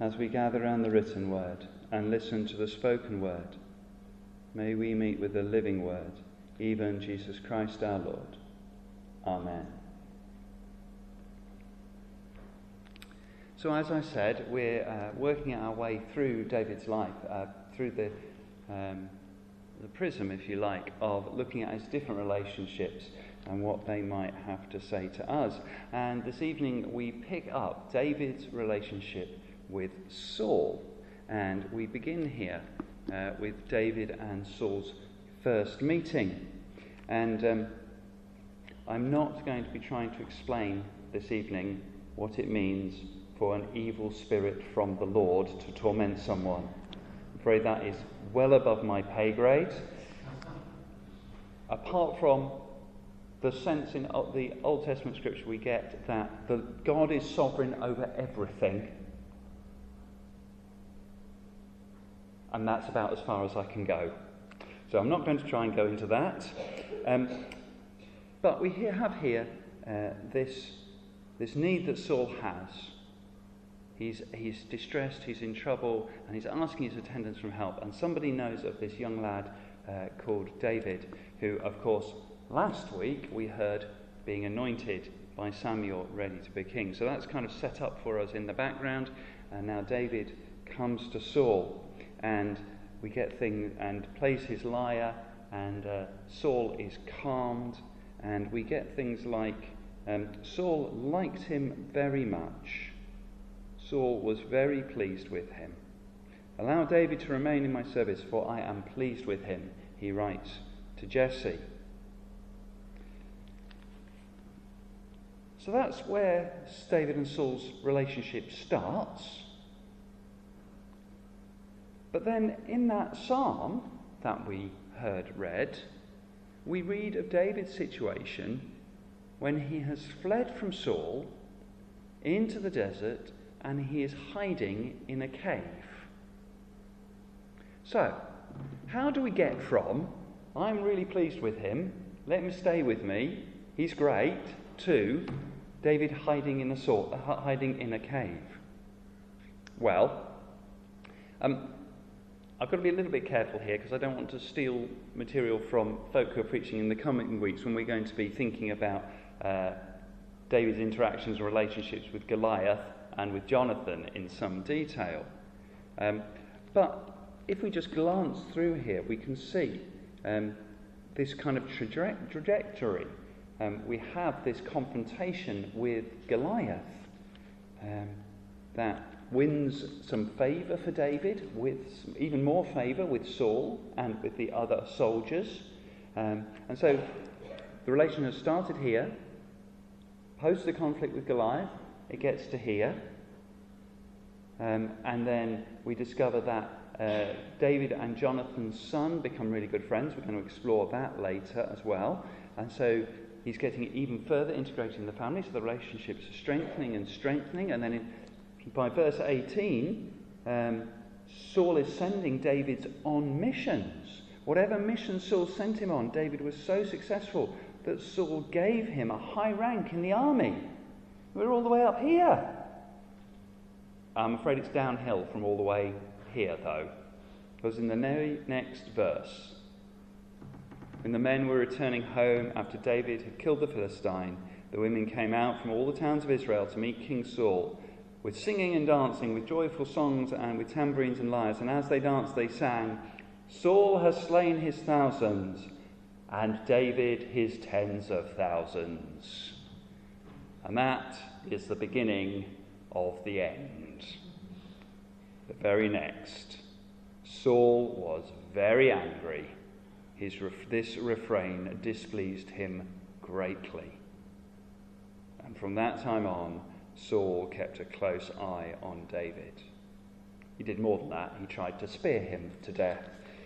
as we gather around the written word and listen to the spoken word. May we meet with the living word, even Jesus Christ our Lord. Amen. So as I said, we're working our way through David's life, through the prism, if you like, of looking at his different relationships and what they might have to say to us. And this evening we pick up David's relationship with Saul. And we begin here with David and Saul's first meeting. And I'm not going to be trying to explain this evening what it means for an evil spirit from the Lord to torment someone. I'm afraid that is well above my pay grade. Apart from the sense in the Old Testament scripture we get that God is sovereign over everything. And that's about as far as I can go. So I'm not going to try and go into that. But we have here this need that Saul has. He's distressed, he's in trouble, and he's asking his attendants for help. And somebody knows of this young lad called David, who, of course, last week we heard being anointed by Samuel ready to be king. So that's kind of set up for us in the background. And now David comes to Saul, and we get things, and plays his lyre, and Saul is calmed, and we get things like Saul liked him very much. Saul was very pleased with him. Allow David to remain in my service, for I am pleased with him, he writes to Jesse. So that's where David and Saul's relationship starts. But then in that psalm that we heard read, we read of David's situation when he has fled from Saul into the desert and he is hiding in a cave. So, how do we get from, I'm really pleased with him, let him stay with me, he's great, to David hiding in a cave? Well, I've got to be a little bit careful here because I don't want to steal material from folk who are preaching in the coming weeks when we're going to be thinking about David's interactions and relationships with Goliath and with Jonathan in some detail. But if we just glance through here, we can see this kind of trajectory. We have this confrontation with Goliath that wins some favour for David, with even more favour with Saul and with the other soldiers. And so the relation has started here. Post the conflict with Goliath, it gets to here. And then we discover that David and Jonathan's son become really good friends. We're going to explore that later as well. And so he's getting even further integrated in the family, so the relationships are strengthening and strengthening. And then by verse 18, Saul is sending David on missions. Whatever mission Saul sent him on, David was so successful that Saul gave him a high rank in the army. We're all the way up here. I'm afraid it's downhill from all the way here, though. Because in the next verse, when the men were returning home after David had killed the Philistine, the women came out from all the towns of Israel to meet King Saul, with singing and dancing, with joyful songs and with tambourines and lyres. And as they danced, they sang, Saul has slain his thousands, and David his tens of thousands. And that is the beginning of the end. The very next, Saul was very angry. This refrain displeased him greatly. And from that time on, Saul kept a close eye on David. He did more than that. He tried to spear him to death.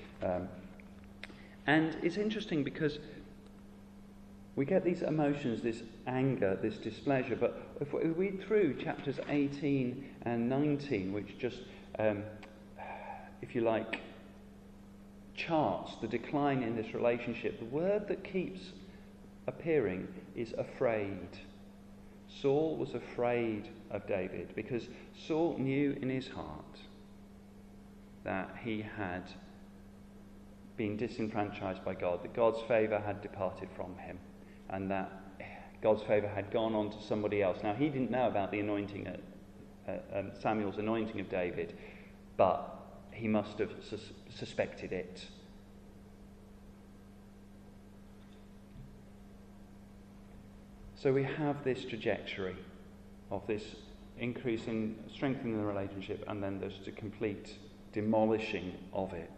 And it's interesting because we get these emotions, this anger, this displeasure, but if we read through chapters 18 and 19, which just, if you like, charts the decline in this relationship, the word that keeps appearing is afraid. Saul was afraid of David, because Saul knew in his heart that he had been disenfranchised by God, that God's favour had departed from him, and that God's favour had gone on to somebody else. Now, he didn't know about the anointing, Samuel's anointing of David, but he must have suspected it. So we have this trajectory of this increase in strengthening the relationship, and then there's the complete demolishing of it.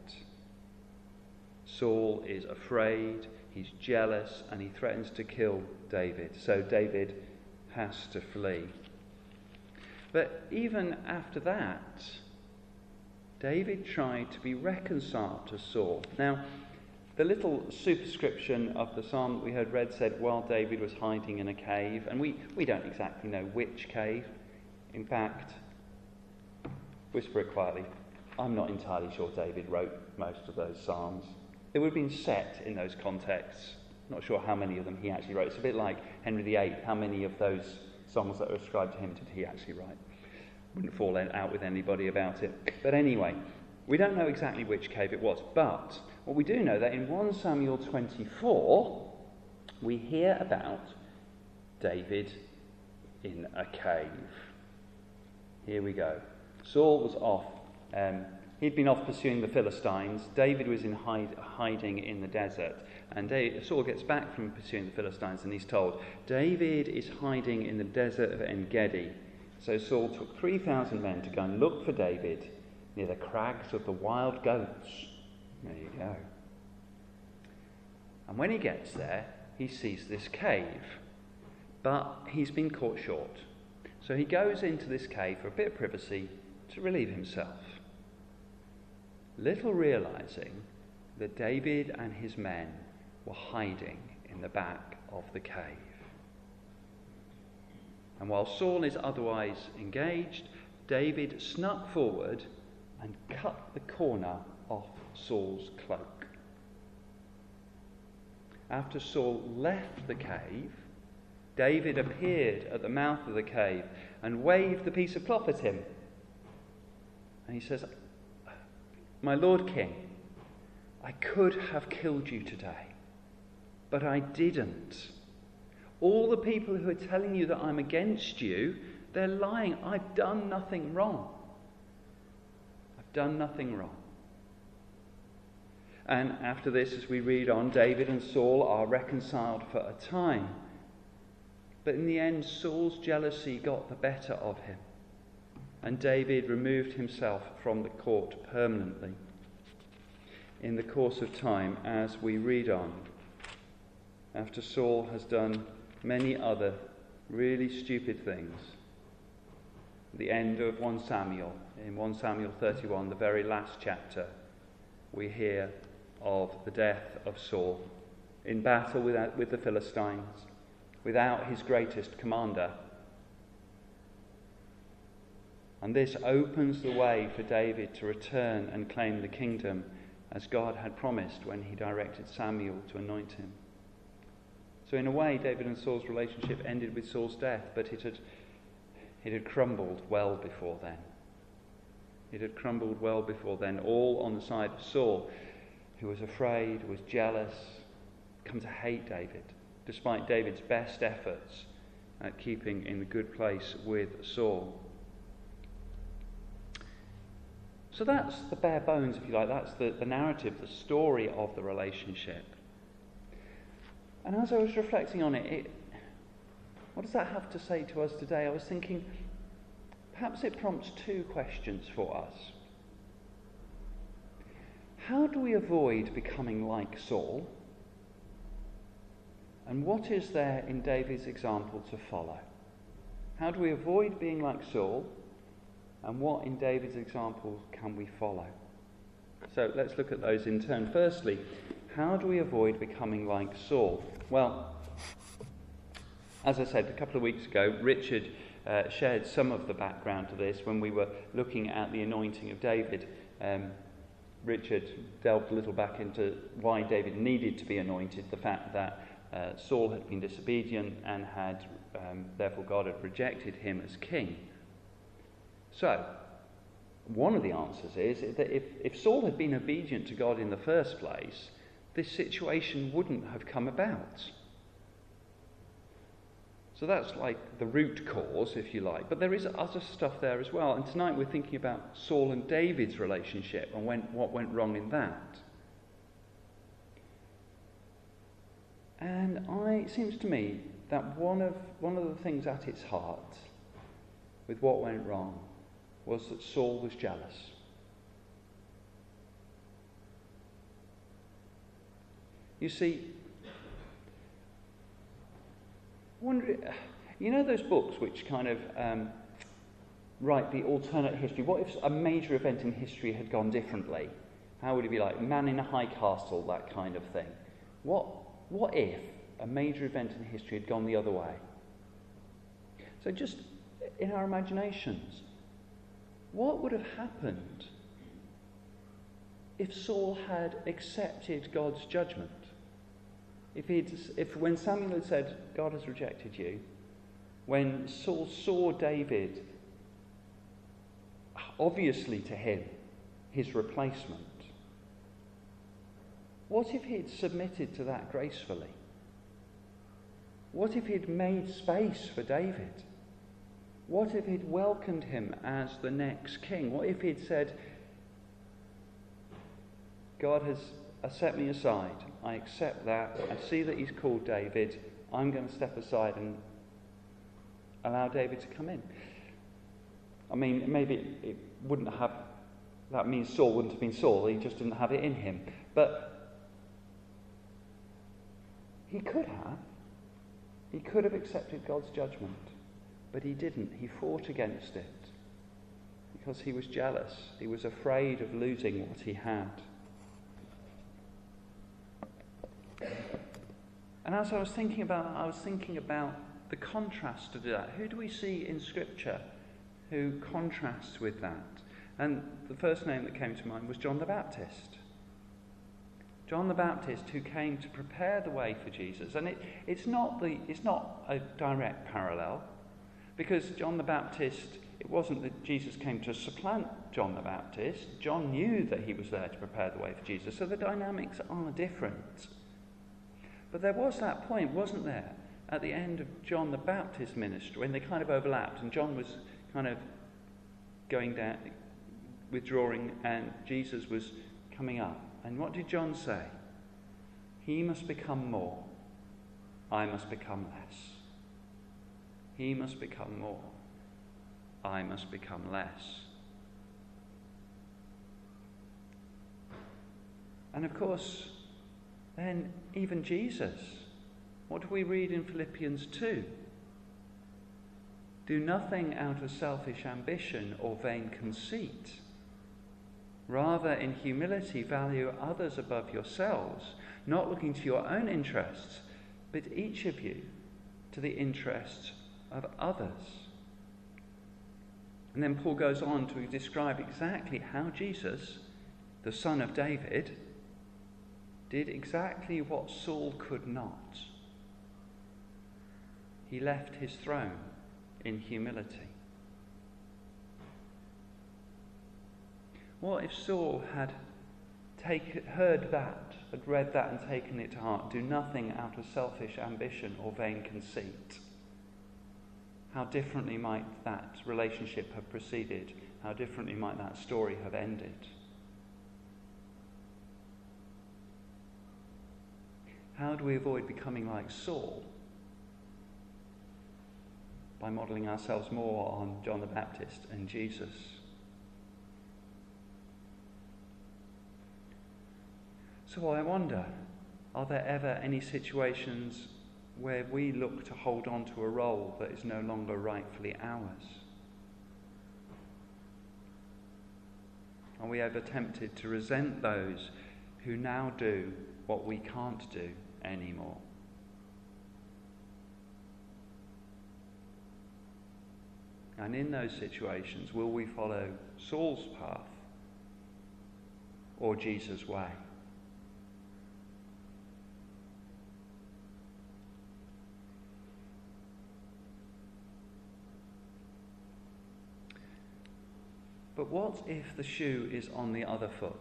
Saul is afraid, he's jealous, and he threatens to kill David. So David has to flee. But even after that, David tried to be reconciled to Saul. Now, the little superscription of the psalm that we heard read said, while David was hiding in a cave, and we don't exactly know which cave. In fact, whisper it quietly, I'm not entirely sure David wrote most of those psalms. They would have been set in those contexts. Not sure how many of them he actually wrote. It's a bit like Henry VIII. How many of those songs that were ascribed to him did he actually write? Wouldn't fall out with anybody about it. But anyway, we don't know exactly which cave it was. But what we do know that in 1 Samuel 24, we hear about David in a cave. Here we go. Saul was off. He'd been off pursuing the Philistines. David was in hiding in the desert. And Saul gets back from pursuing the Philistines, and he's told, David is hiding in the desert of En-Gedi. So Saul took 3,000 men to go and look for David near the crags of the wild goats. There you go. And when he gets there, he sees this cave. But he's been caught short. So he goes into this cave for a bit of privacy to relieve himself. Little realizing that David and his men were hiding in the back of the cave. And while Saul is otherwise engaged, David snuck forward and cut the corner off Saul's cloak. After Saul left the cave, David appeared at the mouth of the cave and waved the piece of cloth at him. And he says, My Lord King, I could have killed you today, but I didn't. All the people who are telling you that I'm against you, they're lying. I've done nothing wrong. I've done nothing wrong. And after this, as we read on, David and Saul are reconciled for a time. But in the end, Saul's jealousy got the better of him. And David removed himself from the court permanently. In the course of time, as we read on, after Saul has done many other really stupid things, at the end of 1 Samuel, in 1 Samuel 31, the very last chapter, we hear of the death of Saul in battle with the Philistines, without his greatest commander. And this opens the way for David to return and claim the kingdom as God had promised when he directed Samuel to anoint him. So in a way, David and Saul's relationship ended with Saul's death, but it had crumbled well before then. It had crumbled well before then, all on the side of Saul, who was afraid, was jealous, come to hate David, despite David's best efforts at keeping in the good place with Saul. So that's the bare bones, if you like. That's the narrative, the story of the relationship. And as I was reflecting on it, what does that have to say to us today? I was thinking, perhaps it prompts two questions for us. How do we avoid becoming like Saul? And what is there in David's example to follow? How do we avoid being like Saul? And what in David's example can we follow? So let's look at those in turn. Firstly, how do we avoid becoming like Saul? Well, as I said a couple of weeks ago, Richard shared some of the background to this when we were looking at the anointing of David. Richard delved a little back into why David needed to be anointed, the fact that Saul had been disobedient and had therefore God had rejected him as king. So, one of the answers is that if Saul had been obedient to God in the first place, this situation wouldn't have come about. So that's like the root cause, if you like. But there is other stuff there as well. And tonight we're thinking about Saul and David's relationship and what went wrong in that. And it seems to me that one of the things at its heart with what went wrong was that Saul was jealous. You see, you know those books which kind of write the alternate history? What if a major event in history had gone differently? How would it be like? Man in a high castle, that kind of thing. What if a major event in history had gone the other way? So just in our imaginations, what would have happened if Saul had accepted God's judgment? If when Samuel had said, God has rejected you, when Saul saw David, obviously to him, his replacement, what if he'd submitted to that gracefully? What if he'd made space for David? What if he'd welcomed him as the next king? What if he'd said, God has set me aside. I accept that. I see that he's called David. I'm going to step aside and allow David to come in. I mean, maybe it wouldn't have... That means Saul wouldn't have been Saul. He just didn't have it in him. But he could have. He could have accepted God's judgment. But he didn't. He fought against it. Because he was jealous. He was afraid of losing what he had. And as I was thinking about the contrast to that. Who do we see in Scripture who contrasts with that? And the first name that came to mind was John the Baptist. John the Baptist, who came to prepare the way for Jesus. And it's not a direct parallel, because John the Baptist, it wasn't that Jesus came to supplant John the Baptist. John knew that he was there to prepare the way for Jesus. So the dynamics are different. But there was that point, wasn't there, at the end of John the Baptist's ministry, when they kind of overlapped, and John was kind of going down, withdrawing, and Jesus was coming up. And what did John say? He must become more, I must become less. He must become more, I must become less. And of course, then even Jesus, what do we read in Philippians 2? Do nothing out of selfish ambition or vain conceit. Rather, in humility, value others above yourselves, not looking to your own interests, but each of you to the interests of others. And then Paul goes on to describe exactly how Jesus, the son of David, did exactly what Saul could not. He left his throne in humility. What if Saul had heard that, had read that and taken it to heart? Do nothing out of selfish ambition or vain conceit. How differently might that relationship have proceeded? How differently might that story have ended? How do we avoid becoming like Saul? By modelling ourselves more on John the Baptist and Jesus. So I wonder, are there ever any situations where we look to hold on to a role that is no longer rightfully ours? Are we ever tempted to resent those who now do what we can't do anymore? And in those situations, will we follow Saul's path or Jesus' way? But what if the shoe is on the other foot?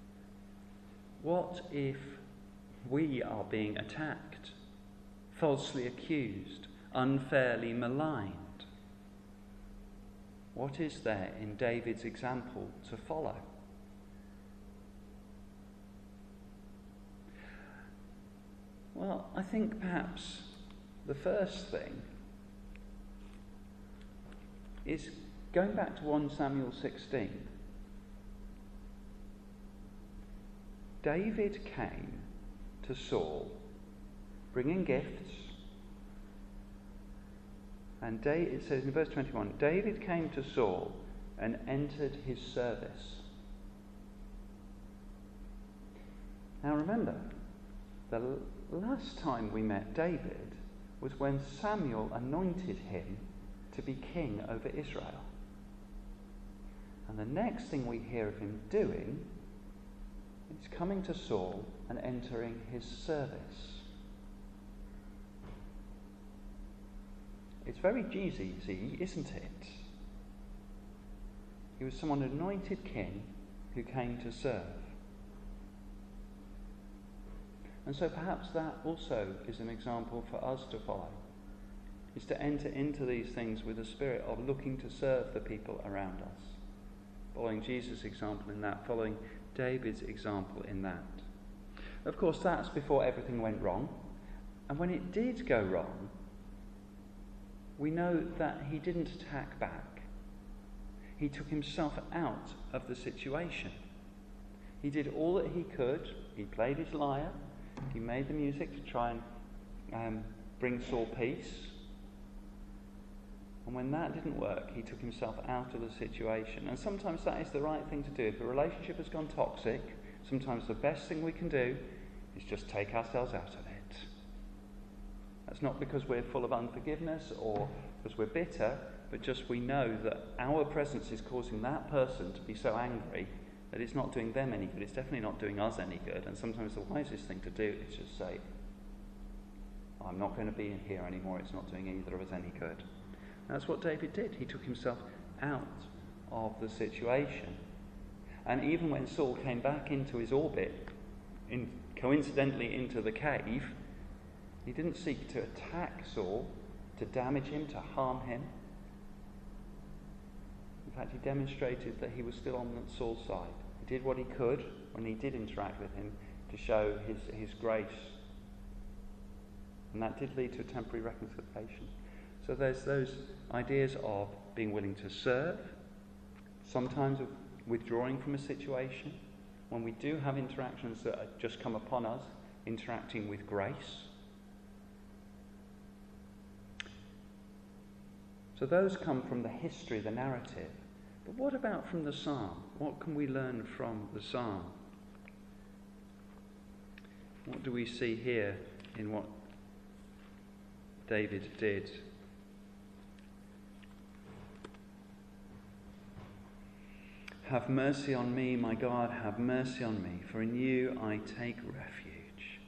What if we are being attacked, falsely accused, unfairly maligned? What is there in David's example to follow? Well, I think perhaps the first thing is going back to 1 Samuel 16. David came to Saul bringing gifts, and it says in verse 21, David came to Saul and entered his service. Now remember, the last time we met David was when Samuel anointed him to be king over Israel. And the next thing we hear of him doing is coming to Saul and entering his service. It's very easy, isn't it? He was someone anointed king who came to serve. And so perhaps that also is an example for us to follow, is to enter into these things with a spirit of looking to serve the people around us, following Jesus' example in that, following David's example in that. Of course, that's before everything went wrong. And when it did go wrong, we know that he didn't attack back. He took himself out of the situation. He did all that he could. He played his lyre. He made the music to try and bring Saul peace. And when that didn't work, he took himself out of the situation. And sometimes that is the right thing to do. If a relationship has gone toxic, sometimes the best thing we can do is just take ourselves out of it. That's not because we're full of unforgiveness or because we're bitter, but just we know that our presence is causing that person to be so angry that it's not doing them any good. It's definitely not doing us any good. And sometimes the wisest thing to do is just say, I'm not going to be in here anymore. It's not doing either of us any good. That's what David did. He took himself out of the situation. And even when Saul came back into his orbit, coincidentally into the cave, he didn't seek to attack Saul, to damage him, to harm him. In fact, he demonstrated that he was still on Saul's side. He did what he could when he did interact with him to show his grace. And that did lead to a temporary reconciliation. So there's those ideas of being willing to serve, sometimes of withdrawing from a situation, when we do have interactions that just come upon us, interacting with grace. So those come from the history, the narrative. But what about from the psalm? What can we learn from the psalm? What do we see here in what David did? Have mercy on me, my God, have mercy on me, for in you I take refuge.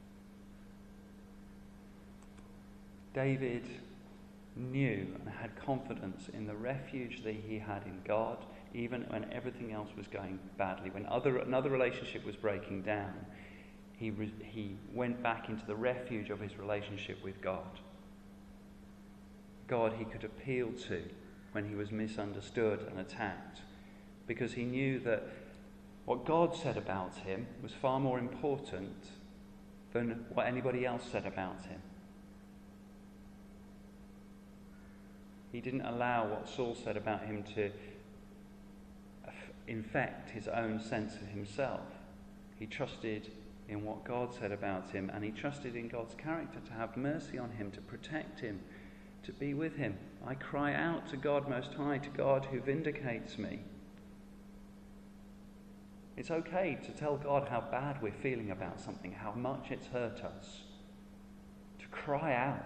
David knew and had confidence in the refuge that he had in God, even when everything else was going badly. When another relationship was breaking down, he went back into the refuge of his relationship with God. God he could appeal to when he was misunderstood and attacked, because he knew that what God said about him was far more important than what anybody else said about him. He didn't allow what Saul said about him to infect his own sense of himself. He trusted in what God said about him, and he trusted in God's character to have mercy on him, to protect him, to be with him. I cry out to God Most High, to God who vindicates me. It's okay to tell God how bad we're feeling about something, how much it's hurt us. To cry out.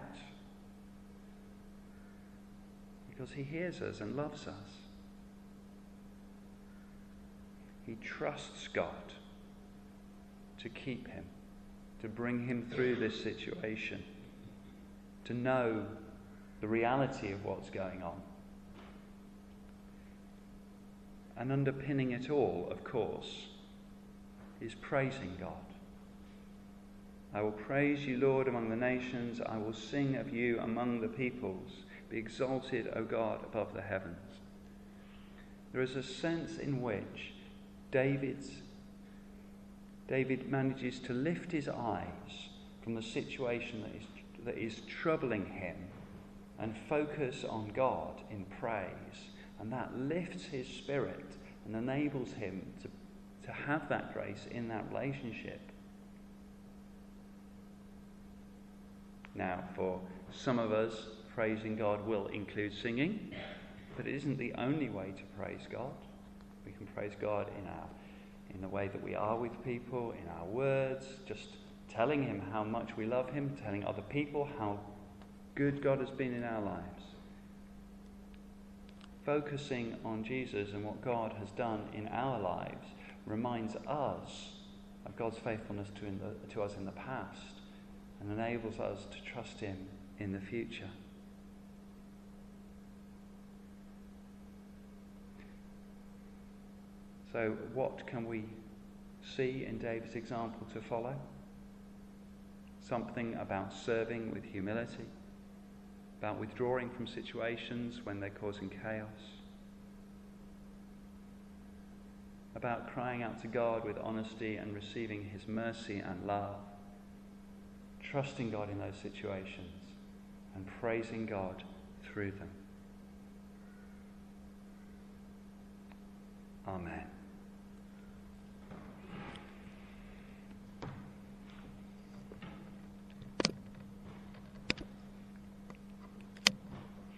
Because he hears us and loves us. He trusts God to keep him, to bring him through this situation, to know the reality of what's going on. And underpinning it all, of course, is praising God. I will praise you, Lord, among the nations. I will sing of you among the peoples. Be exalted, O God, above the heavens. There is a sense in which David manages to lift his eyes from the situation that is troubling him and focus on God in praise. And that lifts his spirit and enables him to have that grace in that relationship. Now, for some of us, praising God will include singing, but it isn't the only way to praise God. We can praise God in the way that we are with people, in our words, just telling him how much we love him, telling other people how good God has been in our lives. Focusing on Jesus and what God has done in our lives reminds us of God's faithfulness to us in the past and enables us to trust him in the future. So what can we see in David's example to follow? Something about serving with humility, about withdrawing from situations when they're causing chaos, about crying out to God with honesty and receiving his mercy and love, trusting God in those situations and praising God through them. Amen.